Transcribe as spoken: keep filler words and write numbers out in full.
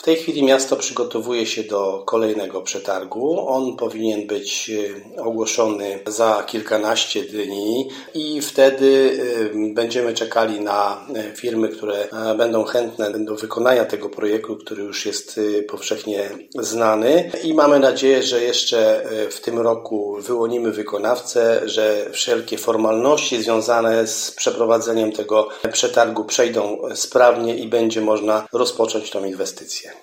tej chwili miasto przygotowuje się do kolejnego przetargu. On powinien być ogłoszony za kilkanaście dni i wtedy będziemy czekali na firmy, które będą chętne do wykonania tego projektu, który już jest powszechnie znany i mamy nadzieję, że jeszcze w tym roku wyłonimy wykonawcę, że wszelkie formalności związane z przeprowadzeniem tego przetargu przejdą sprawnie i będzie można rozpocząć tą inwestycję.